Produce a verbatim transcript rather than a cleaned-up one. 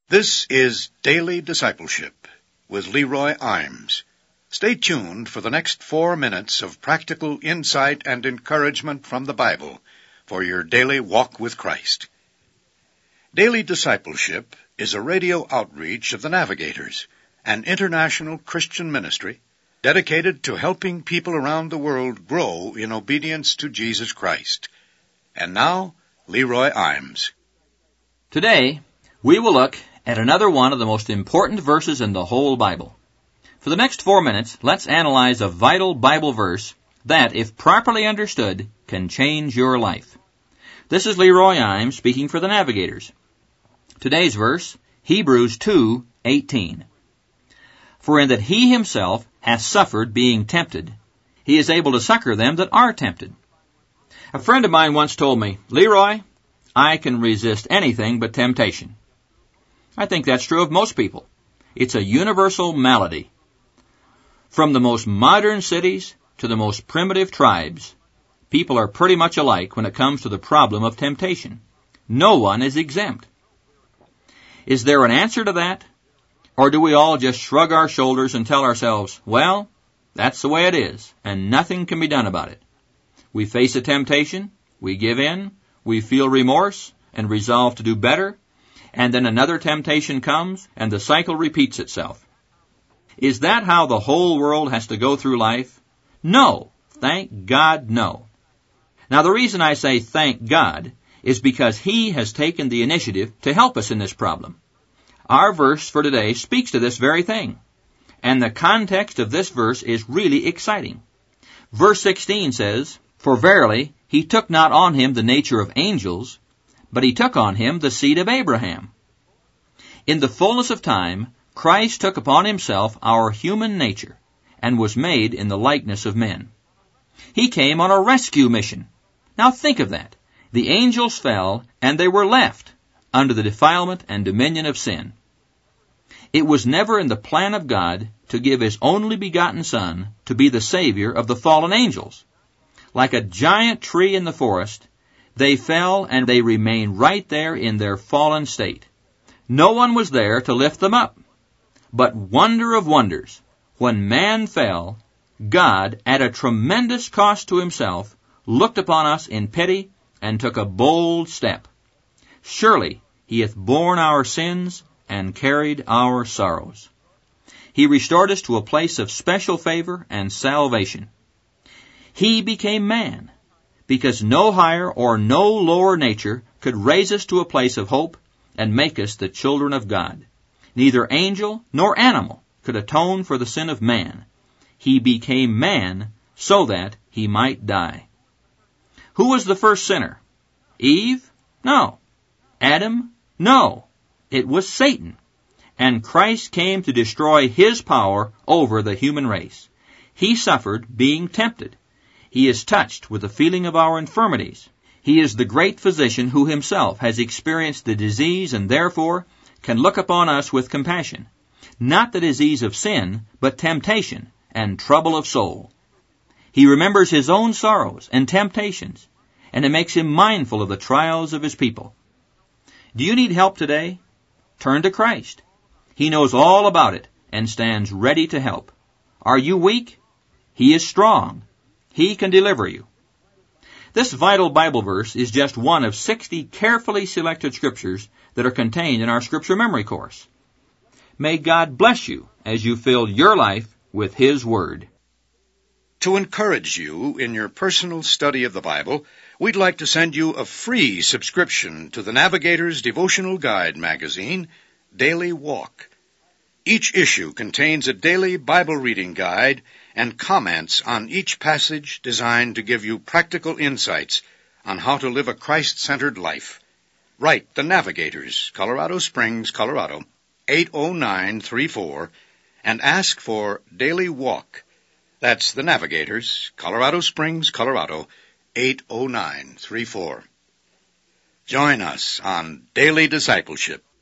This is Daily Discipleship with Leroy Imes. Stay tuned for the next four minutes of practical insight and encouragement from the Bible for your daily walk with Christ. Daily Discipleship is a radio outreach of the Navigators, an international Christian ministry dedicated to helping people around the world grow in obedience to Jesus Christ. And now, Leroy Imes. Today, we will look at another one of the most important verses in the whole Bible. For the next four minutes, let's analyze a vital Bible verse that, if properly understood, can change your life. This is Leroy Imes speaking for the Navigators. Today's verse, Hebrews two eighteen. For in that he himself hath suffered being tempted, he is able to succor them that are tempted. A friend of mine once told me, Leroy, I can resist anything but temptation. I think that's true of most people. It's a universal malady. From the most modern cities to the most primitive tribes, people are pretty much alike when it comes to the problem of temptation. No one is exempt. Is there an answer to that? Or do we all just shrug our shoulders and tell ourselves, well, that's the way it is, and nothing can be done about it? We face a temptation, we give in, we feel remorse and resolve to do better, and then another temptation comes, and the cycle repeats itself. Is that how the whole world has to go through life? No. Thank God, no. Now, the reason I say thank God is because He has taken the initiative to help us in this problem. Our verse for today speaks to this very thing, and the context of this verse is really exciting. Verse sixteen says, For verily He took not on Him the nature of angels, but He took on Him the seed of Abraham. In the fullness of time, Christ took upon Himself our human nature and was made in the likeness of men. He came on a rescue mission. Now think of that. The angels fell and they were left under the defilement and dominion of sin. It was never in the plan of God to give His only begotten Son to be the Savior of the fallen angels. Like a giant tree in the forest, they fell and they remained right there in their fallen state. No one was there to lift them up. But wonder of wonders, when man fell, God, at a tremendous cost to Himself, looked upon us in pity and took a bold step. Surely He hath borne our sins and carried our sorrows. He restored us to a place of special favor and salvation. He became man, because no higher or no lower nature could raise us to a place of hope and make us the children of God. Neither angel nor animal could atone for the sin of man. He became man so that He might die. Who was the first sinner? Eve? No. Adam? No. It was Satan. And Christ came to destroy his power over the human race. He suffered being tempted. He is touched with the feeling of our infirmities. He is the great physician who Himself has experienced the disease and therefore can look upon us with compassion. Not the disease of sin, but temptation and trouble of soul. He remembers His own sorrows and temptations, and it makes Him mindful of the trials of His people. Do you need help today? Turn to Christ. He knows all about it and stands ready to help. Are you weak? He is strong. He can deliver you. This vital Bible verse is just one of sixty carefully selected scriptures that are contained in our Scripture Memory Course. May God bless you as you fill your life with His Word. To encourage you in your personal study of the Bible, we'd like to send you a free subscription to the Navigator's Devotional Guide magazine, Daily Walk. Each issue contains a daily Bible reading guide and comments on each passage designed to give you practical insights on how to live a Christ-centered life. Write the Navigators, Colorado Springs, Colorado, eight oh nine three four, and ask for Daily Walk. That's the Navigators, Colorado Springs, Colorado, eight oh nine three four. Join us on Daily Discipleship.